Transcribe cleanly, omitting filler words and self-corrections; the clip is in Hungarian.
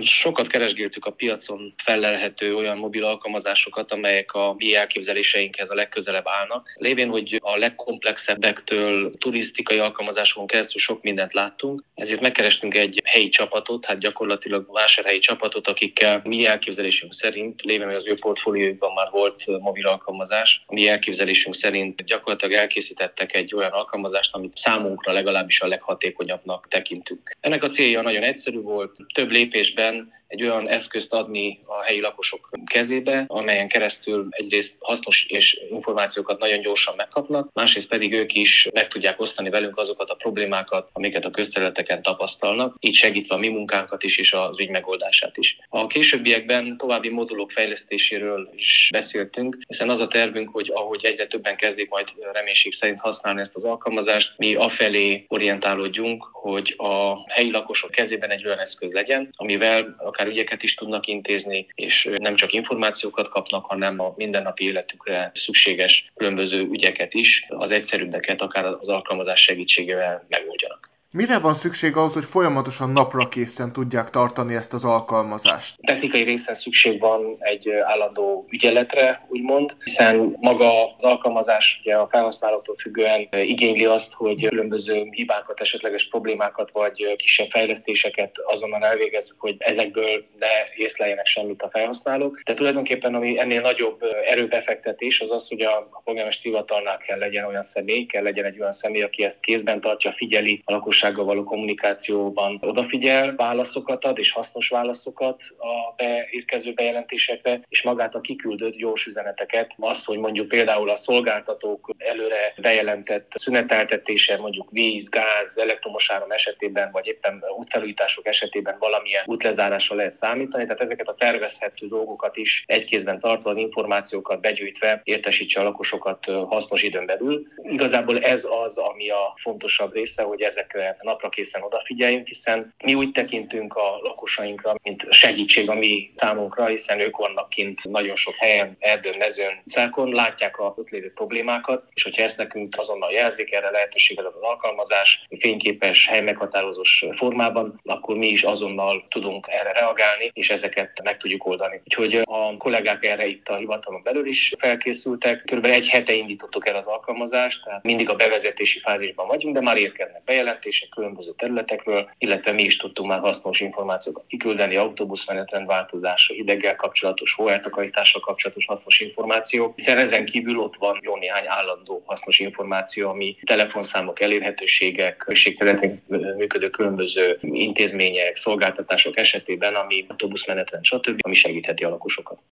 Sokat keresgéltük a piacon fellelhető olyan mobil alkalmazásokat, amelyek a mi elképzeléseinkhez a legközelebb állnak. Lévén, hogy a legkomplexebbektől turisztikai alkalmazásokon keresztül sok mindent láttunk, ezért megkerestünk egy helyi csapatot, hát gyakorlatilag vásárhelyi csapatot, akikkel mi elképzelésünk szerint, lévén, hogy az ő portfóliójukban már volt mobil alkalmazás, mi elképzelésünk szerint gyakorlatilag elkészítettek egy olyan alkalmazást, amit számunkra legalábbis a leghatékonyabbnak tekintünk. Ennek a célja nagyon egyszerű volt, több lépésben egy olyan eszközt adni a helyi lakosok kezébe, amelyen keresztül egyrészt hasznos és információkat nagyon gyorsan megkapnak, másrészt pedig ők is meg tudják osztani velünk azokat a problémákat, amiket a közterületeken tapasztalnak, így segítve a mi munkánkat is és az ügy megoldását is. A későbbiekben további modulok fejlesztéséről is beszéltünk, hiszen az a tervünk, hogy ahogy egyre többen kezdik majd reménység szerint használni ezt az alkalmazást, mi afelé orientálódjunk, hogy a helyi lakosok kezében egy olyan eszköz legyen, amivel akár ügyeket is tudnak intézni, és nem csak információkat kapnak, hanem a mindennapi életükre szükséges különböző ügyeket is, az egyszerűbbeket akár az alkalmazás segítségével megoldjanak. Mire van szükség ahhoz, hogy folyamatosan napra készen tudják tartani ezt az alkalmazást? Technikai részen szükség van egy állandó ügyeletre, úgymond, hiszen maga az alkalmazás ugye a felhasználóktól függően igényli azt, hogy különböző hibákat, esetleges problémákat vagy kisebb fejlesztéseket azonnal elvégezzük, hogy ezekből ne észleljenek semmit a felhasználók. De tulajdonképpen ami ennél nagyobb erőbefektetés az az, hogy a polgármesteri hivatalnál kell legyen olyan személy, kell legyen egy olyan személy, aki ezt kézben tartja, figyeli a lakossággal való kommunikációban, odafigyel, válaszokat ad és hasznos válaszokat a beérkező bejelentésekre, és magát a kiküldött gyors üzeneteket, azt, hogy mondjuk például a szolgáltatók előre bejelentett szüneteltetése, mondjuk víz, gáz, elektromos áram esetében, vagy éppen útfelújítások esetében valamilyen útlezárásra lehet számítani, tehát ezeket a tervezhető dolgokat is egy kézben tartva, az információkat begyűjtve értesítse a lakosokat hasznos időn belül. Igazából ez az, ami a fontosabb része, hogy ezekre napra készen odafigyeljünk, hiszen mi úgy tekintünk a lakosainkra, mint segítség a mi számunkra, hiszen ők vannak kint nagyon sok helyen, erdőn, mezőn, utcákon, látják a ott lévő problémákat, és hogyha ezt nekünk azonnal jelzik, erre lehetőséget ad az alkalmazás, fényképes, helymeghatározós formában, akkor mi is azonnal tudunk erre reagálni, és ezeket meg tudjuk oldani. Úgyhogy a kollégák erre itt a hivatalon belül is felkészültek. Körülbelül egy hete indítottuk el az alkalmazást, tehát mindig a bevezetési fázisban vagyunk, de már érkeznek bejelentések különböző területekről, illetve mi is tudtunk már hasznos információkat kiküldeni, autóbuszmenetrend változása, hideggel kapcsolatos, hóeltakarítással kapcsolatos hasznos információ, hiszen ezen kívül ott van jó néhány állandó hasznos információ, ami telefonszámok, elérhetőségek, községterületen működő különböző intézmények, szolgáltatások esetében, ami autóbuszmenetrend, stb., ami segítheti a lakosokat.